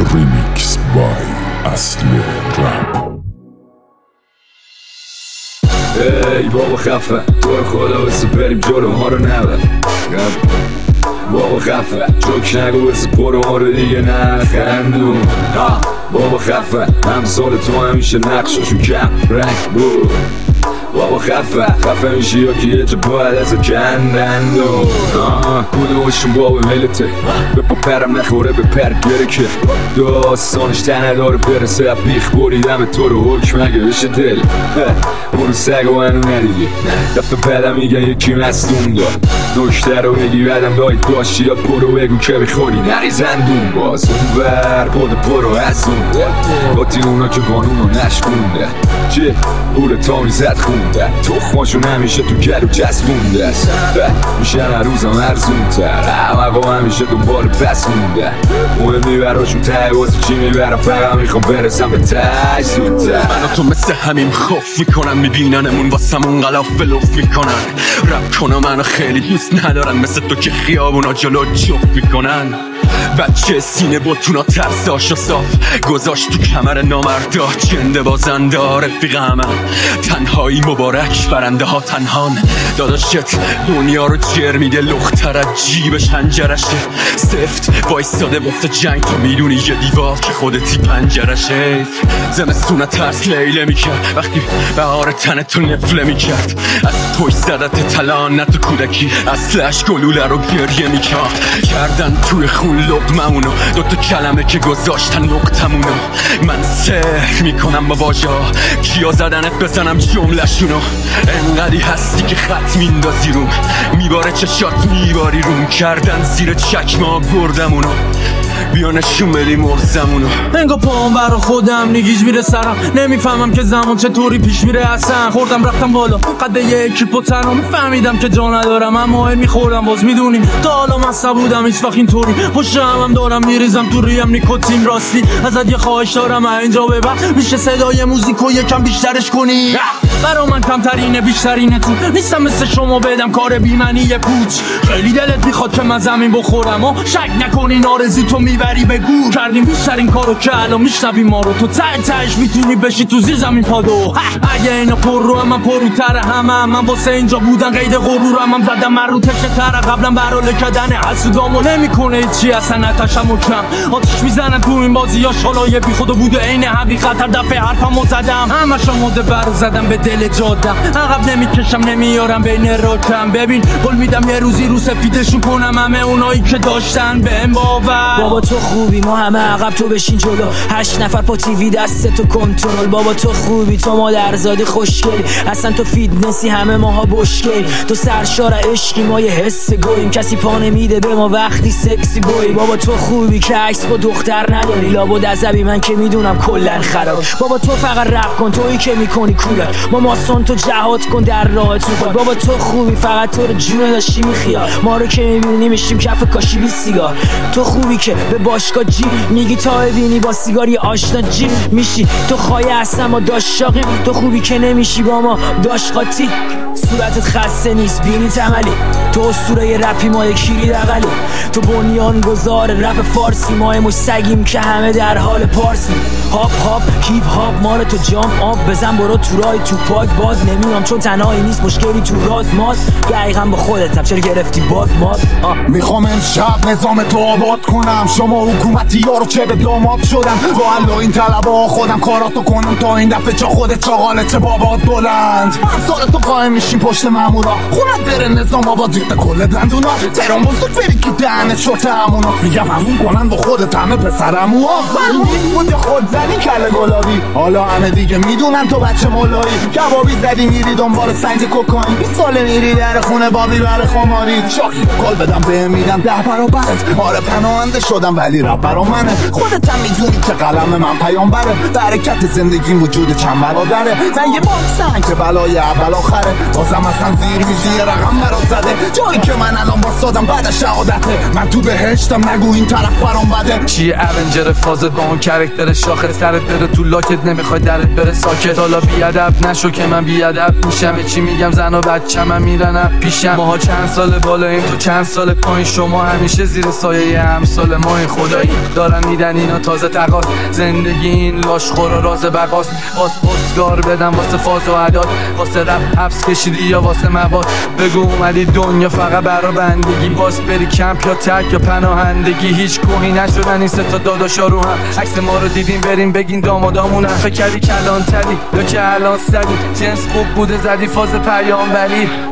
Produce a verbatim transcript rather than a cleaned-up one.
Remix by اصل رپ. ای بابا خفه تو رو خدا بسه بریم جلو ما رو نبر. بابا خفه جوک نگو بسه پرو ما رو دیگه نخندون. بابا خفه همسال تو همیشه نقشاشون کم رنگ بود. بابا خفه خفه میشی یا که یه جا باید از کندندون. کدومشون بابا ملته به پا پرم نخوره به پر گره که داستانش تنه داره برسه. بیخ بریدم تو رو حکم مگه بشه دل برو سگ و منو ندیدی دفت پدم میگن یکی مستون داد نکته رو بگی بدم دایید باشی یا برو بگو که بخوری نری زندون. باز اون بر پود برو از اون باتی اونا که قانون رو نشکونده چه پول تا میزد خونده تخماشون همیشه تو گلو چسبونده است میشن هر روزم ارزون تر همقا همیشه دنبال پس مونده مهمی براشون ته واسه چی میبرم فقط میخوام برسم به ته زودتر. من و تو مثل همین خوف میکنن میبیننمون واسمون غلاف بلوف میکنن رپ کنم منو خیلی دوست ندارن مثل تو که خیابونا جلو جفت میکنن. بچه سینه بوتونا ترساشو صاف گذاشت تو کمر نامردا جنده بازنده رفیق همه تنهایی مبارک برنده ها تنهان داداشت دنیا رو جر میده لختر از جیبش هنجرشه سفت وایستاده واسه جنگ تو میدونی یه دیوار که خودتی پنجرشه زمستونه ترس لیله میکرد وقتی بهار تن تو نفله میکرد از توی زدت تلان نه تو کودکی اصلش گلوله رو گریه میکرد کردن توی خون لقممونو دوتا کلمه که گذاشتن نقطمونو من سحر میکنم با واژه کیا زدنت بزنم جمله شونو انقدی هستی که خط میندازی روم میباره چشات میباری روم کردن زیر چکمه بردمونو بیا نشون بدی مرزمونو انگا پاهم برا خودم نگیج میره سرم نمیفهمم که زمان چطوری پیش میره اصلا خوردم رفتم بالا قد یه اکیپ و تنها فهمیدم که جا ندارم اما هی میخوردم باز میدونیم تا حالا مصب بودم هیچ وقت اینطوری پشت هم دارم میریزم تو ریم نیکوتین راستی ازت یه خواهش دارم اینجا ببر میشه صدای موزیکو یکم بیشترش کنی برا من کمترینه بیشترینه تو نیستم مثل شما بدم کار بیمنی پوچ خیلی دلت میخواد که من زمین بخورم و شک نکنی نارزی تو میبری به گور کردیم بیشترین کارو که الان میشنوی ما رو تو ته تهش میتونی بشی تو زیر زمین پادو اگه اینا پر رو هم من پروتر همه من واسه اینجا بودن قید غرورم هم زدم من رو تشه تره قبلا برا لکدن حسودامو نمیکنه چی اصلا نتشم و کم آتش میزنن تو این بازی یا شالای بی خود بوده عین حقیقت هر دفعه حرفمو زدم همش مده برو زدم به دل جادم عقب نمیکشم نمیارم بین راکم ببین قول میدم یه روزی رو سفیدشون کنم همه اونایی که داشتن بهم باور. بابا تو خوبی ما همه عقب تو بشین جلو هشت نفر پا تیوی دست تو کنترل بابا تو خوبی تو مادرزادی خوشگلی اصلا تو فیتنسی همه ماها بشگلی تو سرشار عشقی ما یه حس گوییم کسی پا نمیده به ما وقتی سکسی بوی بابا تو خوبی که عکس با دختر نداری لابد عذبی من که میدونم کلن خراب بابا تو فقط رپ کن تویی که میکنی کوله ما ماسون تو جهاد کن در راحت کن بابا تو خوبی فقط تو رو جونه داشتی میخیال ما رو که میبینی میشیم کف کاشی بی سیگار تو خوبی که به باشگاه جی میگی تا ببینی با سیگاری آشنا جی میشی تو خواهی اصلا ما داشاقیم تو خوبی که نمیشی با ما داشقاتی صورتت خسته نیست بینی تملی تو اسطوره رپی ما یکیری دقلی تو بنیان گذار رپ فارسی ما مش سگیم که همه در حال پارسی هاپ هاپ هیپ هاپ مال تو جامپ آب بزن برو تو رای تو پاک باز نمیام چون تنهایی نیست مشکلی تو راد ماد دقیقا با خودتم چرا گرفتی باد ماد میخوام امشب نظام تو آباد کنم شما حکومتی ها رو چه به داماد شدم والا این طلبا خودم کاراتو کنم تا این دفعه چه خودت چاقاله چه بابات بلند سال تو قایم میشیم پشت مامورا خونت بره نظام آباد ریخته کل دندونا تهران بزرگ بری که دهنت شرط همونا میگم همون کنن با خودت همه پسرمو من نیست بود خود زنی کل گلابی حالا همه دیگه میدونن تو بچه مولایی کبابی زدی میری دنبال سنج کوکائین بیست ساله میری در خونه بابی بر خماری شاکی کل بدم به میدم ده برابرت آره پناهنده شدم ولی رپ برا منه خودت هم میدونی که قلم من پیامبره برکت زندگیم وجود چند برادره من یه باکسن که بلای اول آخره بازم اصلا زیر میزی رقم برات زده جایی که من الان باستادم بعد شهادته من تو بهشتم نگو این طرف برام بده چیه اونجر فازت با اون کرکتر شاخص سرت بره تو لاکت نمیخوای درت بره ساکت حالا بیادب نشو که من بیادب میشم چی میگم زن و بچم هم میرنم پیشم ماها چند سال بالاییم تو چند سال پایین شما همیشه زیر سایه همسال ما ما این خدایی دارن میدن اینا تازه تقاس زندگی این لاش خورا راز بقاست باز اسکار بدم واسه فاز و عداد واسه رپ حبس کشیدی یا واسه مواد بگو اومدی دنیا فقط برا بندگی باز بری کمپ یا تک یا پناهندگی هیچ کوهی نشدن این ستا داداشا رو هم عکس ما رو دیدیم بریم بگین دامادامونم فکر کردی کلان تری یا که الان سری جنس خوب بوده زدی فاز پیامبری